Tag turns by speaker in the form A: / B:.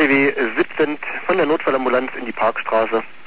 A: LKW sitzend von der Notfallambulanz in die Parkstraße